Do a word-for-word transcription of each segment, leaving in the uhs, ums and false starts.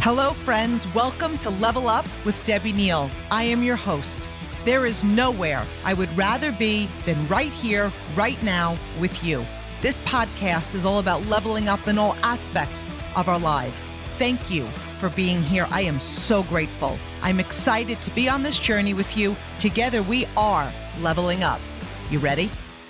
Hello, friends. Welcome to Level Up with Debbie Neal. I am your host. There is nowhere I would rather be than right here, right now with you. This podcast is all about leveling up in all aspects of our lives. Thank you for being here. I am so grateful. I'm excited to be on this journey with you. Together, we are leveling up. You ready?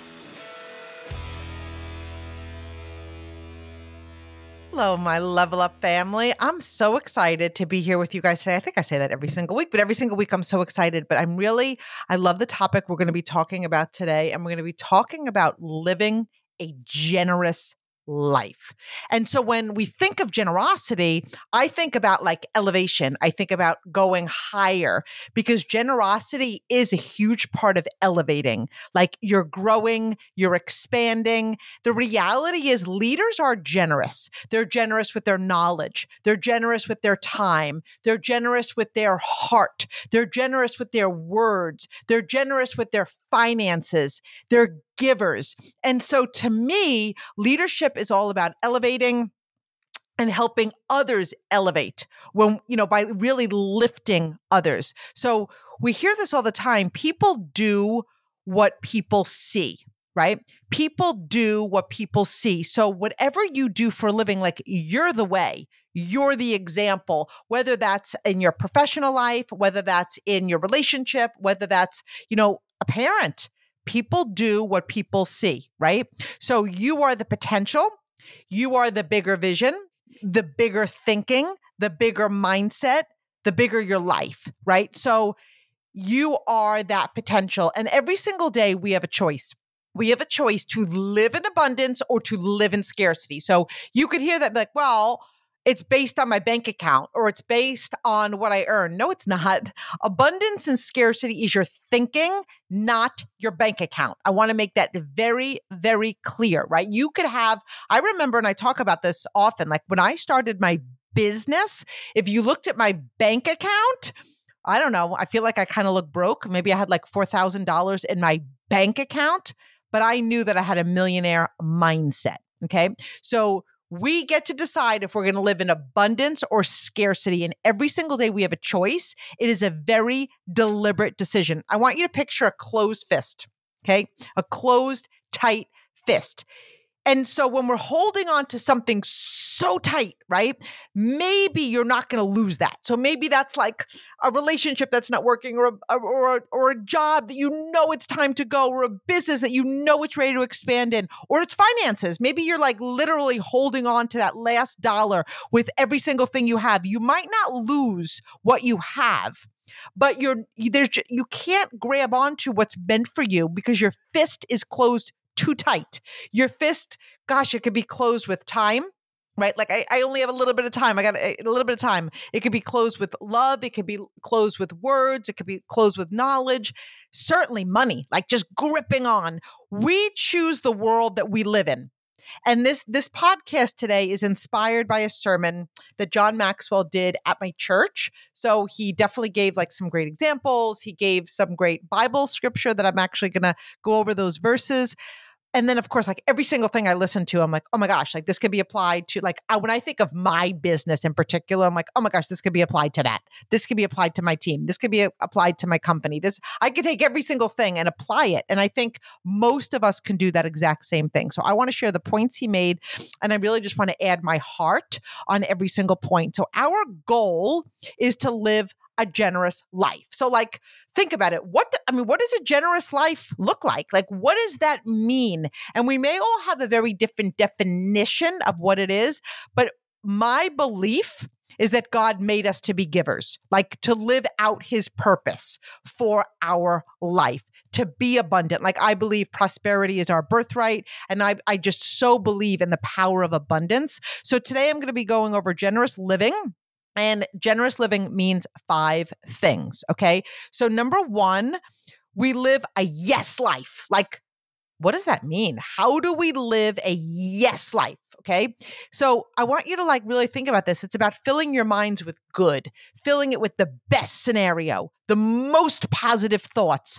Hello, my Level Up family. I'm so excited to be here with you guys today. I think I say that every single week, but every single week I'm so excited. But I'm really, I love the topic we're going to be talking about today. And we're going to be talking about living a generous life. And so when we think of generosity, I think about like elevation. I think about going higher because generosity is a huge part of elevating. Like you're growing, you're expanding. The reality is leaders are generous. They're generous with their knowledge. They're generous with their time. They're generous with their heart. They're generous with their words. They're generous with their finances. They're givers. And so to me, leadership is all about elevating and helping others elevate when, you know, by really lifting others. So we hear this all the time. People do what people see, right? People do what people see. So whatever you do for a living, like you're the way, you're the example, whether that's in your professional life, whether that's in your relationship, whether that's, you know, a parent. People do what people see, right? So you are the potential, you are the bigger vision, the bigger thinking, the bigger mindset, the bigger your life, right? So you are that potential. And every single day we have a choice. We have a choice to live in abundance or to live in scarcity. So you could hear that like, well, it's based on my bank account or it's based on what I earn. No, it's not. Abundance and scarcity is your thinking, not your bank account. I want to make that very, very clear, right? You could have, I remember, and I talk about this often, like when I started my business, if you looked at my bank account, I don't know, I feel like I kind of look broke. Maybe I had like four thousand dollars in my bank account, but I knew that I had a millionaire mindset. Okay. So we get to decide if we're going to live in abundance or scarcity. And every single day we have a choice. It is a very deliberate decision. I want you to picture a closed fist, okay? A closed, tight fist. And so when we're holding on to something so tight, right? Maybe you're not going to lose that. So maybe that's like a relationship that's not working or a, or, a, or a job that you know it's time to go or a business that you know it's ready to expand in or it's finances. Maybe you're like literally holding on to that last dollar with every single thing you have. You might not lose what you have, but you're there's you can't grab onto what's meant for you because your fist is closed too tight. Your fist, gosh, it could be closed with time, right? Like I, I only have a little bit of time. I got a, a little bit of time. It could be closed with love. It could be closed with words. It could be closed with knowledge. Certainly money, like just gripping on. We choose the world that we live in. And this, this podcast today is inspired by a sermon that John Maxwell did at my church. So he definitely gave like some great examples. He gave some great Bible scripture that I'm actually going to go over those verses. And then, of course, like every single thing I listen to, I'm like, oh my gosh, like this could be applied to like, I, when I think of my business in particular, I'm like, oh my gosh, this could be applied to that. This could be applied to my team. This could be a- applied to my company. This, I could take every single thing and apply it. And I think most of us can do that exact same thing. So I want to share the points he made. And I really just want to add my heart on every single point. So our goal is to live a generous life. So like, think about it. What, I mean, what does a generous life look like? Like, what does that mean? And we may all have a very different definition of what it is, but my belief is that God made us to be givers, like to live out his purpose for our life, to be abundant. Like I believe prosperity is our birthright. And I, I just so believe in the power of abundance. So today I'm going to be going over generous living. And generous living means five things, okay? So number one, we live a yes life. Like, what does that mean? How do we live a yes life, okay? So I want you to like really think about this. It's about filling your minds with good, filling it with the best scenario, the most positive thoughts.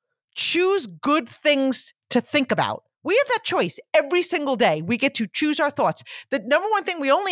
Choose good things to think about. We have that choice every single day. We get to choose our thoughts. The number one thing we only have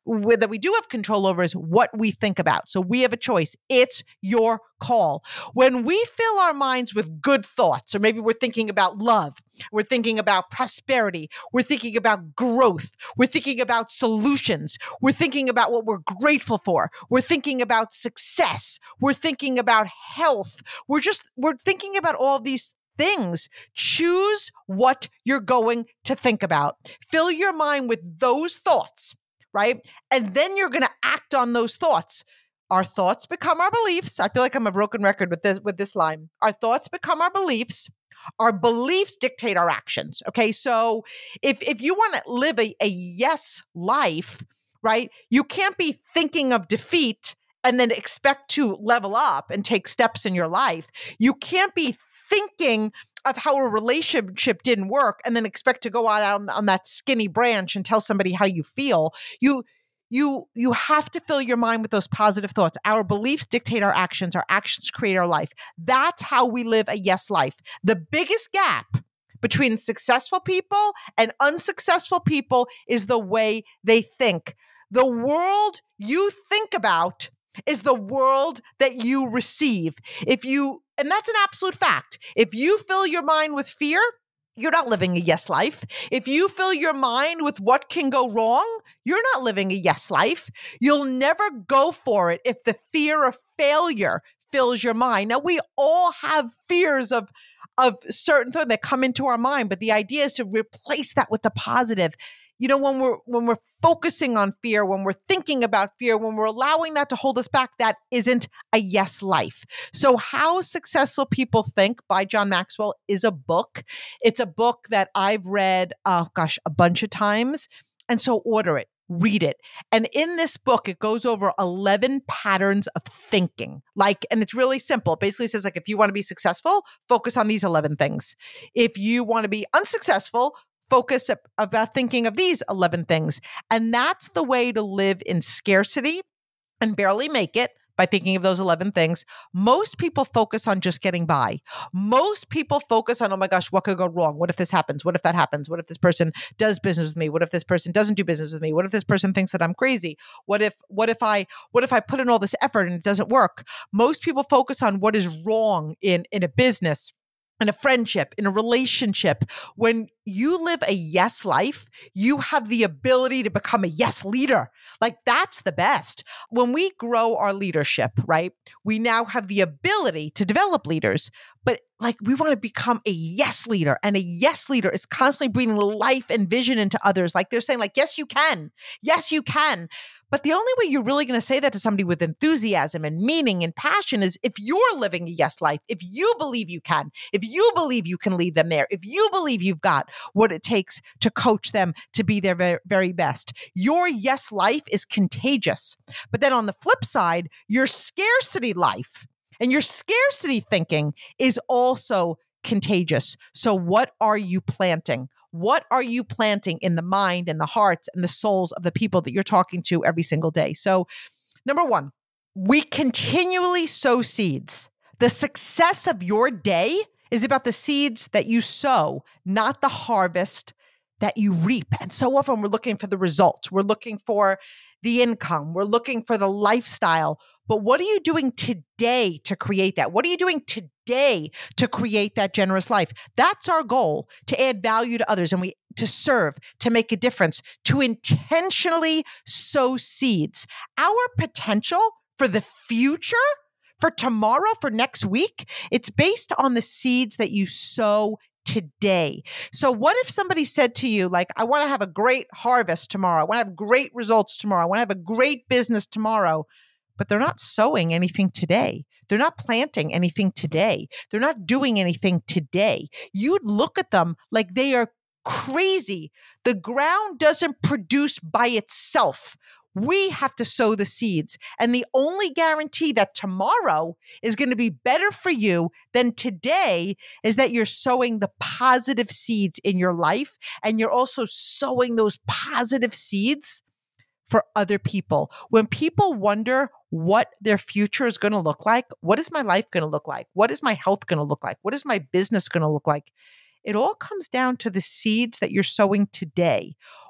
with, that we do have control over is what we think about. So we have a choice. It's your call. When we fill our minds with good thoughts, or maybe we're thinking about love, we're thinking about prosperity, we're thinking about growth, we're thinking about solutions, we're thinking about what we're grateful for, we're thinking about success, we're thinking about health, we're just, we're thinking about all these things. Choose what you're going to think about. Fill your mind with those thoughts, right? And then you're going to act on those thoughts. Our thoughts become our beliefs. I feel like I'm a broken record with this, with this line. Our thoughts become our beliefs. Our beliefs dictate our actions. Okay. So if, if you want to live a, a yes life, right, you can't be thinking of defeat and then expect to level up and take steps in your life. You can't be thinking of how a relationship didn't work and then expect to go out on, on that skinny branch and tell somebody how you feel. You, you, you have to fill your mind with those positive thoughts. Our beliefs dictate our actions. Our actions create our life. That's how we live a yes life. The biggest gap between successful people and unsuccessful people is the way they think. The world you think about is the world that you receive. If you, and that's an absolute fact. If you fill your mind with fear, you're not living a yes life. If you fill your mind with what can go wrong, you're not living a yes life. You'll never go for it if the fear of failure fills your mind. Now, we all have fears of, of certain things that come into our mind, but the idea is to replace that with the positive. You know, when we're when we're focusing on fear, when we're thinking about fear, when we're allowing that to hold us back, that isn't a yes life. So How Successful People Think by John Maxwell is a book. It's a book that I've read, oh gosh, a bunch of times. And so order it, read it. And in this book, it goes over eleven patterns of thinking. Like, and it's really simple. It basically says, like, if you want to be successful, focus on these eleven things. If you want to be unsuccessful, focus about thinking of these eleven things. And that's the way to live in scarcity and barely make it, by thinking of those eleven things. Most people focus on just getting by. Most people focus on, oh my gosh, what could go wrong? What if this happens? What if that happens? What if this person does business with me? What if this person doesn't do business with me? What if this person thinks that I'm crazy? What if, what if I, what if I put in all this effort and it doesn't work? Most people focus on what is wrong in, in a business, in a friendship, in a relationship. When you live a yes life, you have the ability to become a yes leader. Like, that's the best. When we grow our leadership, right, we now have the ability to develop leaders, but like, we want to become a yes leader, and a yes leader is constantly breathing life and vision into others. Like, they're saying, like, yes, you can. Yes, you can. But the only way you're really going to say that to somebody with enthusiasm and meaning and passion is if you're living a yes life, if you believe you can, if you believe you can lead them there, if you believe you've got what it takes to coach them to be their very, very best. Your yes life is contagious. But then on the flip side, your scarcity life and your scarcity thinking is also contagious. So what are you planting? What are you planting in the mind and the hearts and the souls of the people that you're talking to every single day? So, number one, we continually sow seeds. The success of your day is about the seeds that you sow, not the harvest that you reap. And so often we're looking for the result. We're looking for the income. We're looking for the lifestyle. But what are you doing today to create that? What are you doing today to create that generous life? That's our goal, to add value to others and we to serve, to make a difference, to intentionally sow seeds. Our potential for the future, for tomorrow, for next week, it's based on the seeds that you sow today. So what if somebody said to you, like, I want to have a great harvest tomorrow. I want to have great results tomorrow. I want to have a great business tomorrow. But they're not sowing anything today. They're not planting anything today. They're not doing anything today. You'd look at them like they are crazy. The ground doesn't produce by itself. We have to sow the seeds. And the only guarantee that tomorrow is going to be better for you than today is that you're sowing the positive seeds in your life. And you're also sowing those positive seeds for other people. When people wonder what their future is going to look like, what is my life going to look like? What is my health going to look like? What is my business going to look like? It all comes down to the seeds that you're sowing today.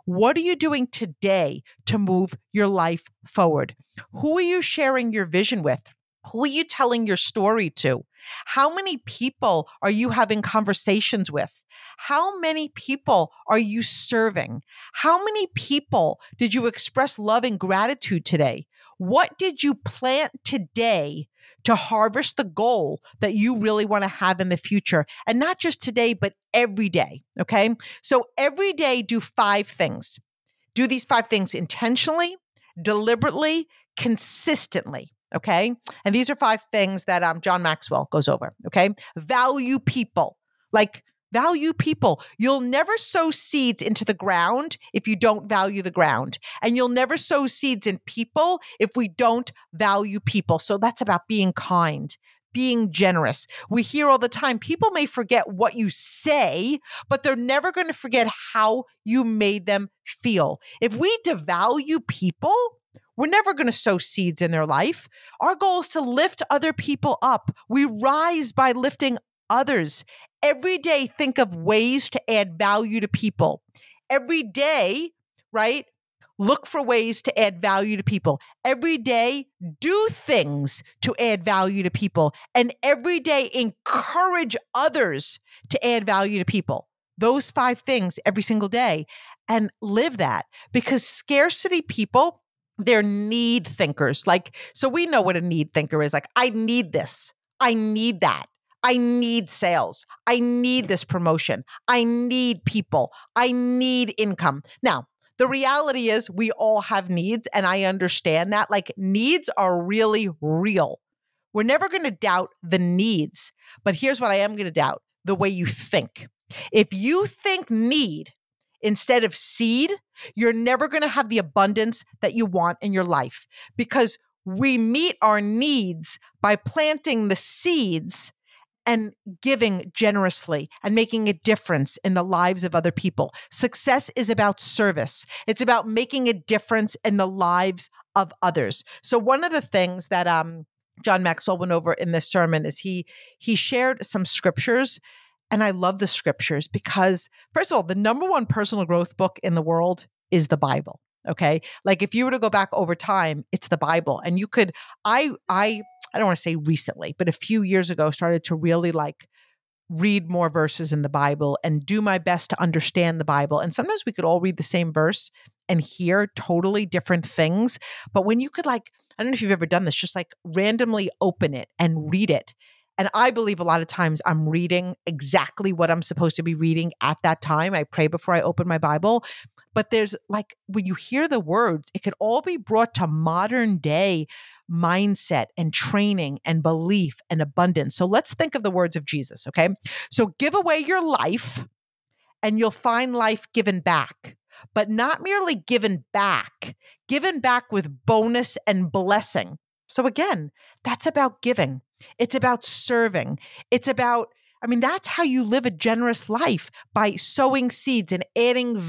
What are you doing today to move your life forward? Who are you sharing your vision with? Who are you telling your story to? How many people are you having conversations with? How many people are you serving? How many people did you express love and gratitude today? What did you plant today to harvest the goal that you really want to have in the future? And not just today, but every day. Okay. So every day, do five things. Do these five things intentionally, deliberately, consistently. Okay. And these are five things that um, John Maxwell goes over. Okay. Value people. Like, value people. You'll never sow seeds into the ground if you don't value the ground. And you'll never sow seeds in people if we don't value people. So that's about being kind, being generous. We hear all the time, people may forget what you say, but they're never going to forget how you made them feel. If we devalue people, we're never going to sow seeds in their life. Our goal is to lift other people up. We rise by lifting others. Every day, think of ways to add value to people. Every day, right? Look for ways to add value to people. Every day, do things to add value to people. And every day, encourage others to add value to people. Those five things every single day, and live that, because scarcity people, they're need thinkers. Like, so we know what a need thinker is. Like, I need this. I need that. I need sales. I need this promotion. I need people. I need income. Now, the reality is we all have needs, and I understand that. Like, needs are really real. We're never going to doubt the needs, but here's what I am going to doubt: the way you think. If you think need instead of seed, you're never going to have the abundance that you want in your life, because we meet our needs by planting the seeds and giving generously and making a difference in the lives of other people. Success is about service. It's about making a difference in the lives of others. So one of the things that um, John Maxwell went over in this sermon is he he shared some scriptures. And I love the scriptures because, first of all, the number one personal growth book in the world is the Bible. Okay. Like, if you were to go back over time, it's the Bible. And you could, I, I, I don't want to say recently, but a few years ago, started to really like read more verses in the Bible and do my best to understand the Bible. And sometimes we could all read the same verse and hear totally different things. But when you could, like, I don't know if you've ever done this, just like randomly open it and read it. And I believe a lot of times I'm reading exactly what I'm supposed to be reading at that time. I pray before I open my Bible. But there's like, when you hear the words, it could all be brought to modern day mindset and training and belief and abundance. So let's think of the words of Jesus, okay? So give away your life and you'll find life given back, but not merely given back, given back with bonus and blessing. So again, that's about giving. It's about serving. It's about, I mean, that's how you live a generous life, by sowing seeds and adding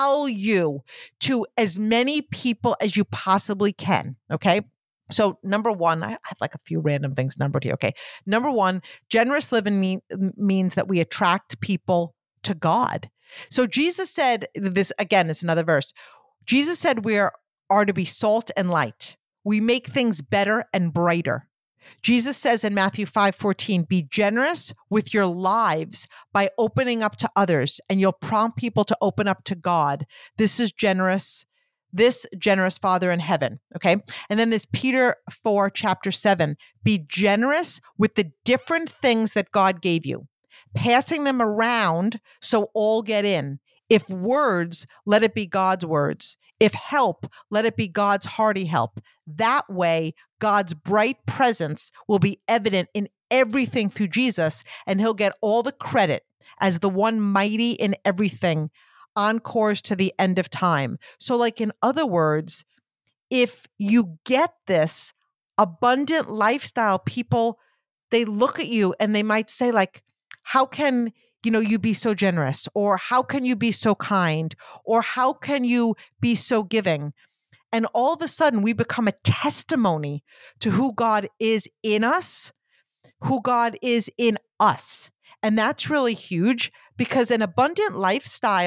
value to as many people as you possibly can. Okay. So number one, I have like a few random things numbered here. Okay. Number one, generous living mean, means that we attract people to God. So Jesus said this, again, it's another verse. Jesus said we are, are to be salt and light. We make things better and brighter. Jesus says in Matthew five fourteen, be generous with your lives by opening up to others, and you'll prompt people to open up to God. This is generous, this generous Father in heaven. Okay. And then this Peter four, chapter seven, be generous with the different things that God gave you, passing them around so all get in. If words, let it be God's words. If help, let it be God's hearty help. That way, God's bright presence will be evident in everything through Jesus, and he'll get all the credit as the one mighty in everything, on course to the end of time. So, like, in other words, if you get this abundant lifestyle, people, they look at you and they might say, like, how can you know, you be so generous? Or how can you be so kind? Or how can you be so giving? And all of a sudden we become a testimony to who God is in us, who God is in us. And that's really huge, because an abundant lifestyle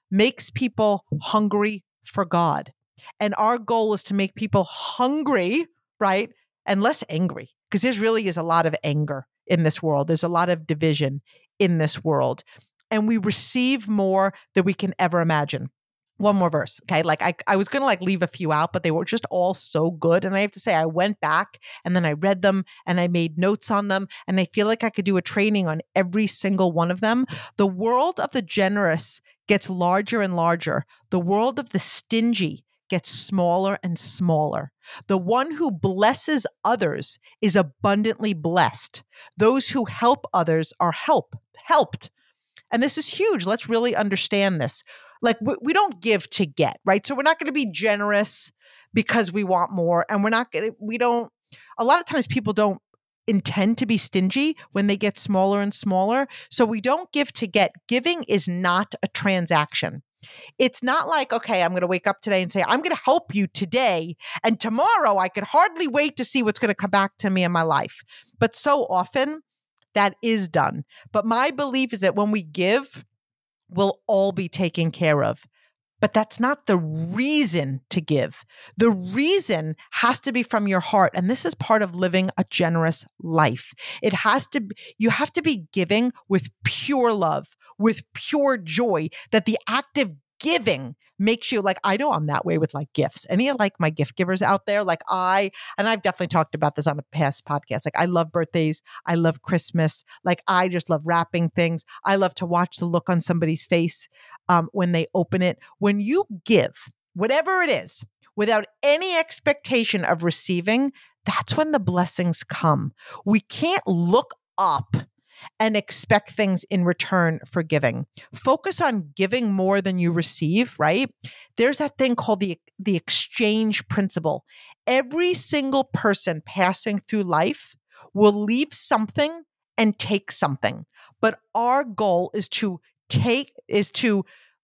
makes people hungry for God. And our goal is to make people hungry, right? And less angry, because there really is a lot of anger in this world. There's a lot of division in this world. And we receive more than we can ever imagine. One more verse. Okay. Like I, I was going to like leave a few out, but they were just all so good. And I have to say, I went back and then I read them and I made notes on them. And I feel like I could do a training on every single one of them. The world of the generous gets larger and larger. The world of the stingy gets smaller and smaller. The one who blesses others is abundantly blessed. Those who help others are help, helped. And this is huge. Let's really understand this. Like we, we don't give to get, right? So we're not going to be generous because we want more. And we're not going to, we don't, a lot of times people don't intend to be stingy when they get smaller and smaller. So we don't give to get. Giving is not a transaction. It's not like, okay, I'm going to wake up today and say, I'm going to help you today. And tomorrow I could hardly wait to see what's going to come back to me in my life. But so often that is done. But my belief is that when we give, we'll all be taken care of. But that's not the reason to give. The reason has to be from your heart. And this is part of living a generous life. It has to, be, you have to be giving with pure love, with pure joy, that the act of giving makes you like, I know I'm that way with like gifts. Any of like my gift givers out there, like I, and I've definitely talked about this on a past podcast. Like I love birthdays. I love Christmas. Like I just love wrapping things. I love to watch the look on somebody's face um, when they open it. When you give, whatever it is, without any expectation of receiving, that's when the blessings come. We can't look up and expect things in return for giving. Focus on giving more than you receive, right? There's that thing called the, the exchange principle. Every single person passing through life will leave something and take something. But our goal is to take, is to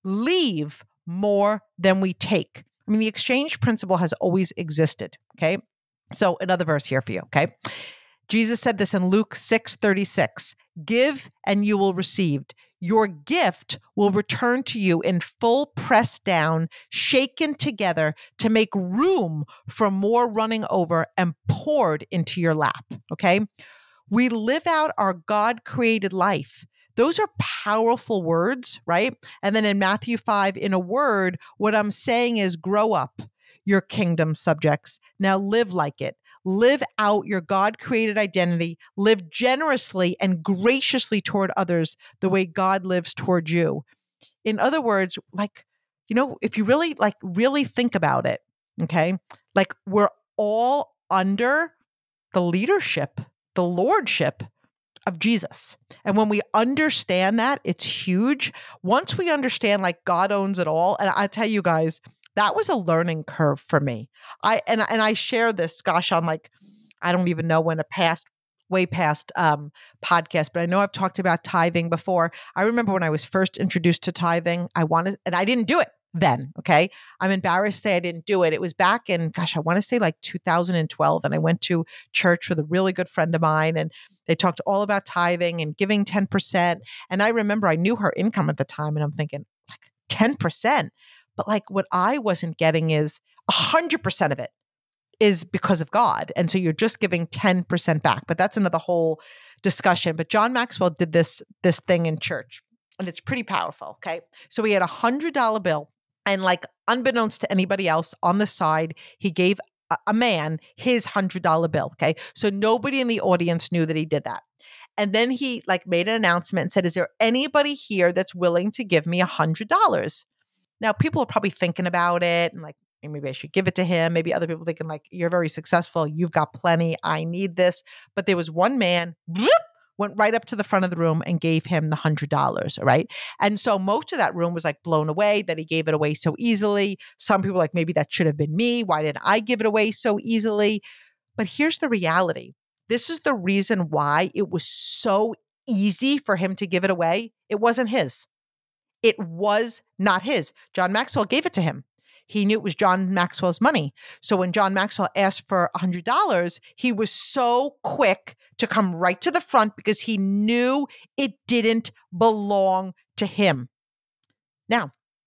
leave more than we take. I mean, the exchange principle has always existed, okay? So another verse here for you, okay? Jesus said this in Luke six thirty-six, give and you will receive. Your gift will return to you in full, pressed down, shaken together to make room for more running over and poured into your lap. Okay. We live out our God created life. Those are powerful words, right? And then in Matthew five, in a word, what I'm saying is grow up, your kingdom subjects. Now live like it. Live out your God-created identity. Live generously and graciously toward others the way God lives toward you. In other words, like, you know, if you really, like, really think about it, okay? Like, we're all under the leadership, the lordship of Jesus. And when we understand that, it's huge. Once we understand, like, God owns it all, and I tell you guys, that was a learning curve for me. I and and I share this, gosh, on like, I don't even know when, a past, way past um, podcast, but I know I've talked about tithing before. I remember when I was first introduced to tithing, I wanted, and I didn't do it then. Okay. I'm embarrassed to say I didn't do it. It was back in, gosh, I want to say like two thousand twelve. And I went to church with a really good friend of mine, and they talked all about tithing and giving ten percent. And I remember I knew her income at the time, and I'm thinking, like, ten percent. But like what I wasn't getting is one hundred percent of it is because of God. And so you're just giving ten percent back. But that's another whole discussion. But John Maxwell did this, this thing in church, and it's pretty powerful. Okay. So he had a one hundred dollar bill, and like unbeknownst to anybody else, on the side, he gave a, a man his one hundred dollar bill. Okay. So nobody in the audience knew that he did that. And then he like made an announcement and said, is there anybody here that's willing to give me one hundred dollars? Now, people are probably thinking about it and like, maybe I should give it to him. Maybe other people thinking like, you're very successful. You've got plenty. I need this. But there was one man, bloop, went right up to the front of the room and gave him the one hundred dollars. All right. And so most of that room was like blown away that he gave it away so easily. Some people were like, maybe that should have been me. Why didn't I give it away so easily? But here's the reality. This is the reason why it was so easy for him to give it away. It wasn't his. It was not his. John Maxwell gave it to him. He knew it was John Maxwell's money. So when John Maxwell asked for one hundred dollars, he was so quick to come right to the front because he knew it didn't belong to him. Now,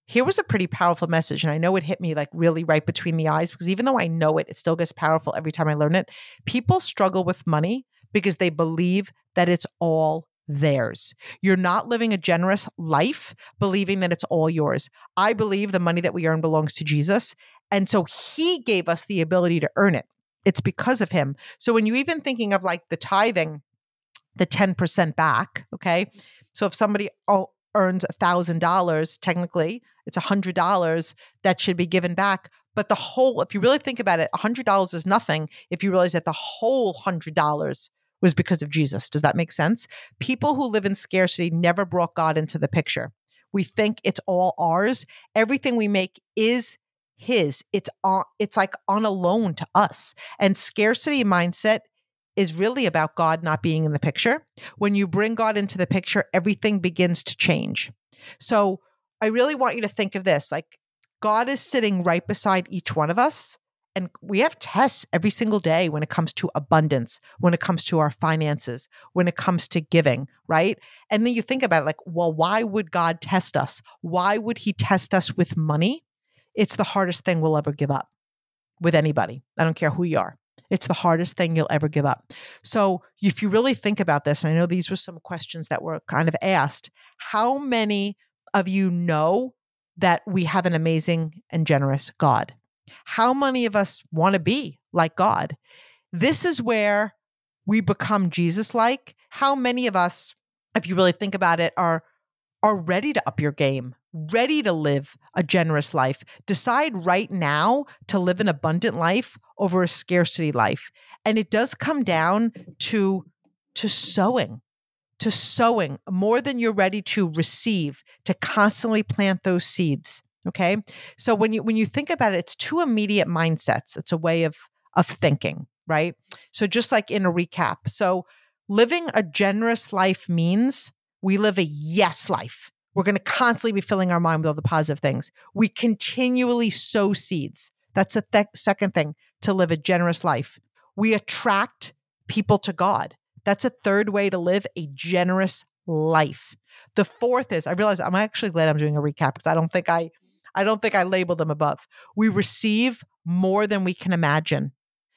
here was a pretty powerful message. And I know it hit me like really right between the eyes, because even though I know it, it still gets powerful every time I learn it. People struggle with money because they believe that it's all theirs. You're not living a generous life believing that it's all yours. I believe the money that we earn belongs to Jesus. And so he gave us the ability to earn it. It's because of him. So when you even thinking of like the tithing, the ten percent back, okay? So if somebody oh, earns one thousand dollars, technically it's one hundred dollars that should be given back. But the whole, if you really think about it, one hundred dollars is nothing if you realize that the whole one hundred dollars was because of Jesus. Does that make sense? People who live in scarcity never brought God into the picture. We think it's all ours. Everything we make is his. It's on, it's like on a loan to us. And scarcity mindset is really about God not being in the picture. When you bring God into the picture, everything begins to change. So I really want you to think of this, like God is sitting right beside each one of us. And we have tests every single day when it comes to abundance, when it comes to our finances, when it comes to giving, right? And then you think about it like, well, why would God test us? Why would he test us with money? It's the hardest thing we'll ever give up with anybody. I don't care who you are. It's the hardest thing you'll ever give up. So if you really think about this, and I know these were some questions that were kind of asked, how many of you know that we have an amazing and generous God? How many of us want to be like God? This is where we become Jesus-like. How many of us, if you really think about it, are, are ready to up your game, ready to live a generous life? Decide right now to live an abundant life over a scarcity life. And it does come down to, to sowing, to sowing more than you're ready to receive, to constantly plant those seeds. Okay. So when you, when you think about it, it's two immediate mindsets. It's a way of, of thinking, right? So just like in a recap. So living a generous life means we live a yes life. We're going to constantly be filling our mind with all the positive things. We continually sow seeds. That's the th- second thing, to live a generous life. We attract people to God. That's a third way to live a generous life. The fourth is, I realize I'm actually glad I'm doing a recap because I don't think I, I don't think I labeled them above. We receive more than we can imagine,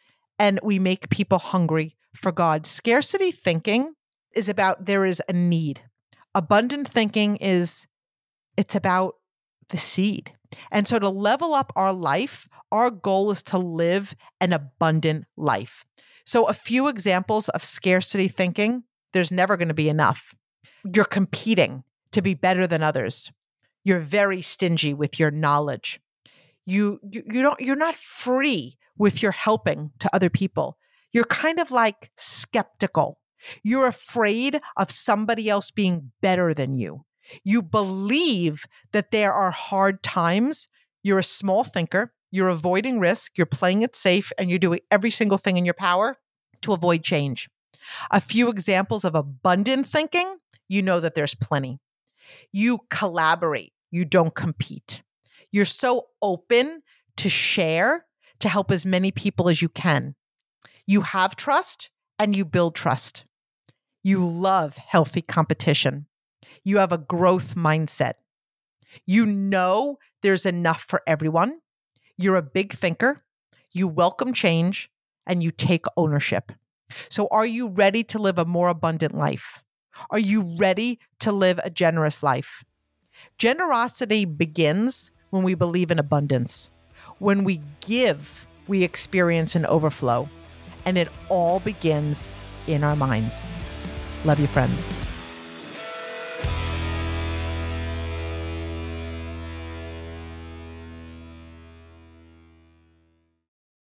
and we make people hungry for God. Scarcity thinking is about there is a need. Abundant thinking is, it's about the seed. And so to level up our life, our goal is to live an abundant life. So a few examples of scarcity thinking: there's never going to be enough. You're competing to be better than others. You're very stingy with your knowledge. You, you, you don't, you're not free with your helping to other people. You're kind of like skeptical. You're afraid of somebody else being better than you. You believe that there are hard times. You're a small thinker. You're avoiding risk. You're playing it safe, and you're doing every single thing in your power to avoid change. A few examples of abundant thinking: you know that there's plenty. You collaborate. You don't compete. You're so open to share, to help as many people as you can. You have trust and you build trust. You love healthy competition. You have a growth mindset. You know there's enough for everyone. You're a big thinker. You welcome change and you take ownership. So are you ready to live a more abundant life? Are you ready to live a generous life? Generosity begins when we believe in abundance. When we give, we experience an overflow. And it all begins in our minds. Love you, friends.